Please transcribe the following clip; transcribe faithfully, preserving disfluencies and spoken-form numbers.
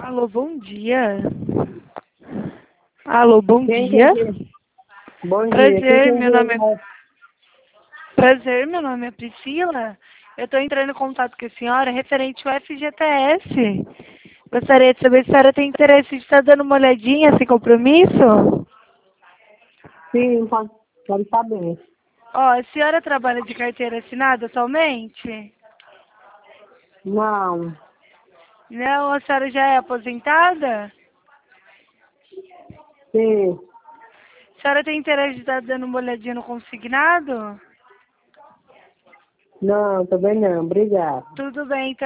Alô, bom dia. Alô, bom Quem dia. que... Bom dia. Prazer, Quem meu que... nome é... Prazer, meu nome é Priscila. Eu estou entrando em contato com a senhora referente ao F G T S. Gostaria de saber se a senhora tem interesse de estar dando uma olhadinha sem compromisso? Sim, pode, pode saber. Ó, a senhora trabalha de carteira assinada atualmente? Não. Não, a senhora já é aposentada? Sim. A senhora tem interesse de estar dando uma olhadinha no consignado? Não, também não. Obrigado. Tudo bem, então.